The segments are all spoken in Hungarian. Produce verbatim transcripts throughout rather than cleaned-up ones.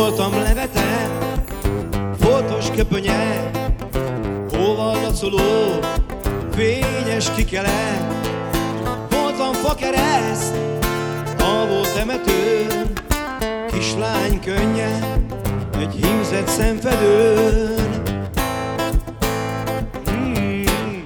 Voltam levete, foltos köpönye, hóval dacoló, fényes kikele. Voltam fakereszt, alvó temetőn, kislány könnye, egy hímzett szemfedőn. mm.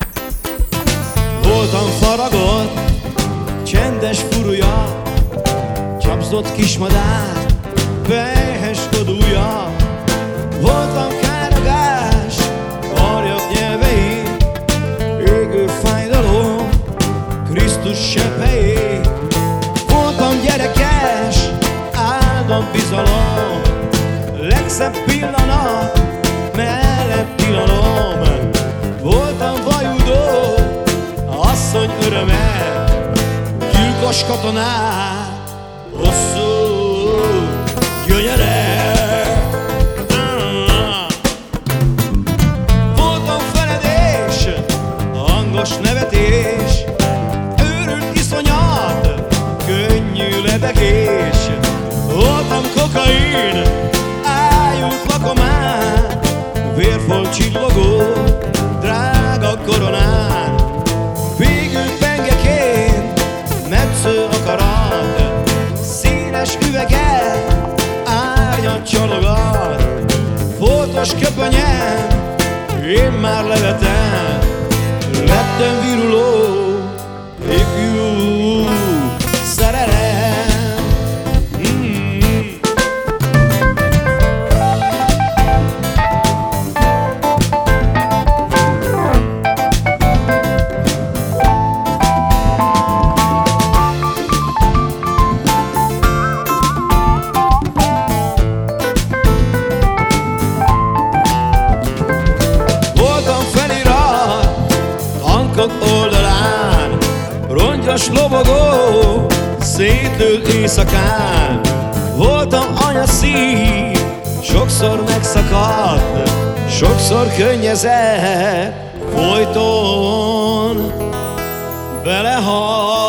Voltam faragott, csendes furúja, csapszott kismadár, pelyhes kodúja. Voltam károgás, varjak nyelvei, égő fájdalom, Krisztus sebei. Voltam gyerekes, áldott bizalom, legszebb pillanat, meleg tilalom. Voltam vajudó, asszony öröme, gyilkos katonák, hosszú gyönyere. Voltam feledés, hangos nevetés, őrült iszonyat, könnyű lebegés. Voltam kokain, ájult lakomán, vérfolt csillogó, drága koronán. Végül pengeként, metsző akarat, színes üvege, árnyat csalogat. Foltos köpönyem, én már levetem, lettem viruló, ifjú szerelem. mm. Oldalán, rongyos lobogó, szétlőtt éjszakán. Voltam anya szív, sokszor megszakadt, sokszor könnyezett, folyton belehalt.